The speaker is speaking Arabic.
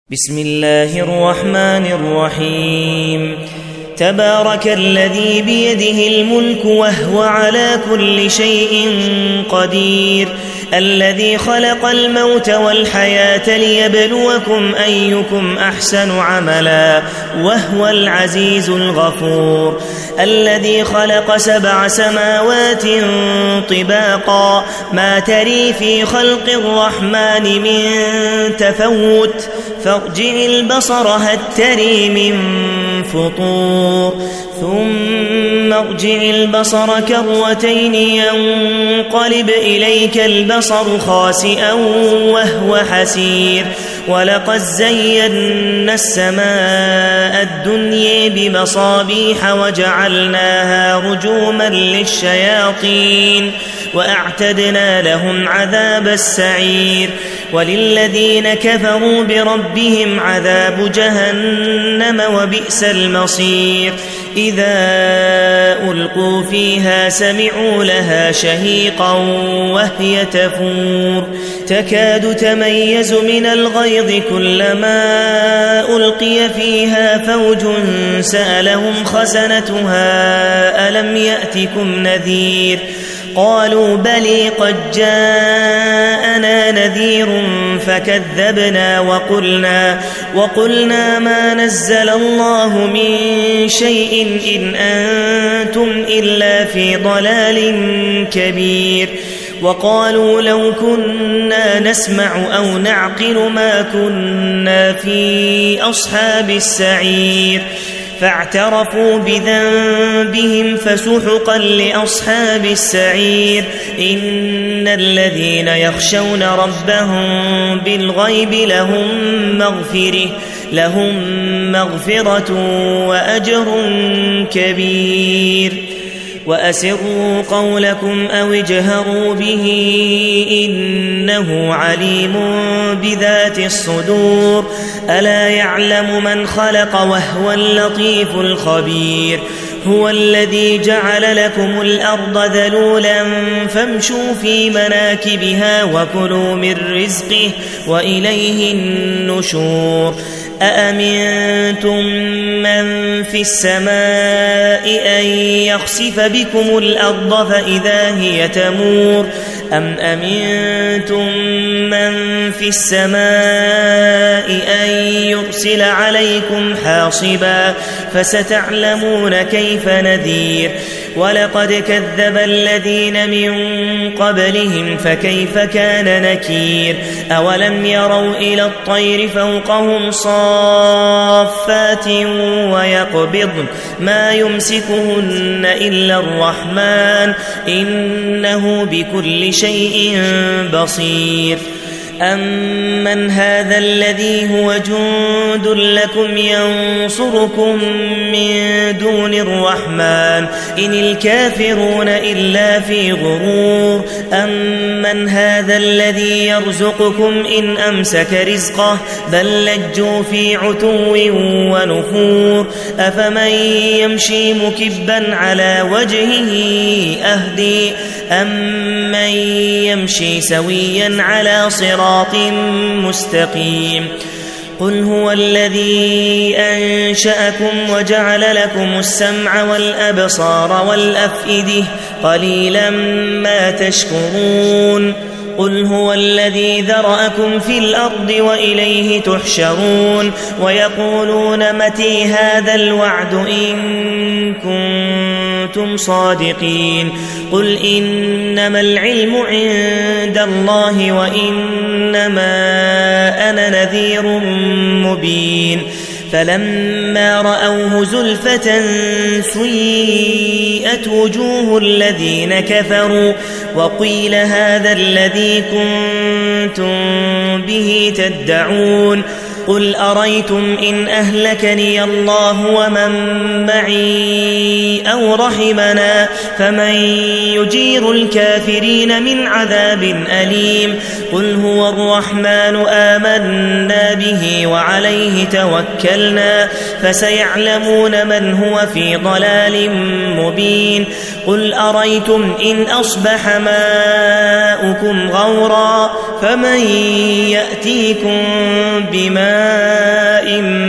بسم الله الرحمن الرحيم. تبارك الذي بيده الملك وهو على كل شيء قدير، الذي خلق الموت والحياة ليبلوكم أيكم أحسن عملا وهو العزيز الغفور، الذي خلق 7 سماوات طباقا ما تري في خلق الرحمن من تفوت فارجع البصر هل تري من فطور، ثم ارجع البصر كرتين ينقلب إليك البصر خاسئا وهو حسير، ولقد زينا السماء الدنيا بمصابيح وجعلناها رجوما للشياطين وأعتدنا لهم عذاب السعير، وللذين كفروا بربهم عذاب جهنم وبئس المصير. إذا ألقوا فيها سمعوا لها شهيقا وهي تفور تكاد تميز من الغيظ كلما ألقي فيها فوج سألهم خزنتها ألم يأتكم نذير، قالوا بلى قد جاءنا نذير فكذبنا وقلنا ما نزل الله من شيء إن أنتم إلا في ضلال كبير، وقالوا لو كنا نسمع أو نعقل ما كنا في أصحاب السعير، فاعترفوا بذنبهم فسحقا لأصحاب السعير. إن الذين يخشون ربهم بالغيب لهم مغفرة وأجر كبير. وأسروا قولكم أو اجهروا به إنه عليم بذات الصدور، ألا يعلم من خلق وهو اللطيف الخبير. هو الذي جعل لكم الأرض ذلولا فامشوا في مناكبها وكلوا من رزقه وإليه النشور. أأمنتم من في السماء أن يخسف بكم الأرض فإذا هي تمور، أم أمنتم من في السماء أن يرسل عليكم حاصبا فستعلمون كيف نذير. ولقد كذب الذين من قبلهم فكيف كان نكير. أولم يروا إلى الطير فوقهم صافات ويقبضن ما يمسكهن إلا الرحمن إنه بكل شيء بصير. أمن هذا الذي هو جند لكم ينصركم من دون الرحمن إن الكافرون إلا في غرور. أمن هذا الذي يرزقكم إن أمسك رزقه بل لجوا في عتو ونفور. أفمن يمشي مكبا على وجهه أهدي أمن يمشي سويا على صراط مستقيم. قل هو الذي أنشأكم وجعل لكم السمع والأبصار والأفئدة قليلا ما تشكرون. قل هو الذي ذرأكم في الأرض وإليه تحشرون. ويقولون متى هذا الوعد إن كنتم صادقين. قل إنما العلم عند الله وإنما أنا نذير مبين. فلما رأوه زلفة سيئت وجوه الذين كفروا وقيل هذا الذي كنتم به تدعون. قل أريتم إن أهلكني الله ومن معي أو رحمنا فمن يجير الكافرين من عذاب أليم. قل هو الرحمن آمنا به وعليه توكلنا فسيعلمون من هو في ضلال مبين قل أريتم إن أصبح ماؤكم غورا فمن يأتيكم بماء